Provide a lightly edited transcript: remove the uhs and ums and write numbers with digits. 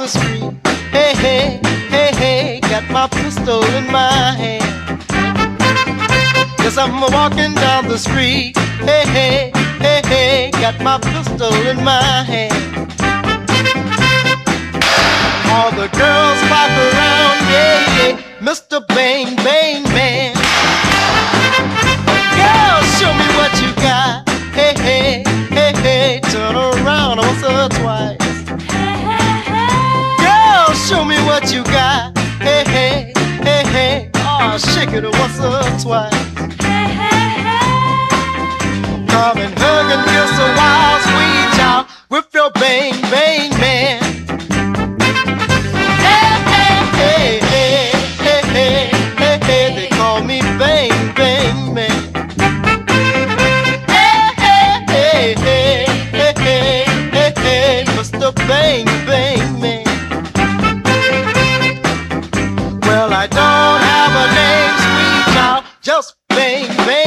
the street. Hey, hey, hey, hey, got my pistol in my hand. Yes, I'm walking down the street. Hey, hey, hey, hey, got my pistol in my hand. All the girls flock around, yeah, yeah, Mr. Bang Bang Man. Girl, show me what you got. Hey, hey, hey, hey, turn around once or twice. Girl, show me what you got. Hey, hey, hey, hey, oh, shake it once or twice. Come and hug and kiss a wild sweet child with your Bang Bang Man. Hey, hey, hey, hey, hey, hey, hey, hey, they call me Bang Bang Man. Hey, hey, hey, hey, hey, hey, hey, hey, Mr. Bang Bang Man. Well, I don't have a name, sweet child, just Bang Bang.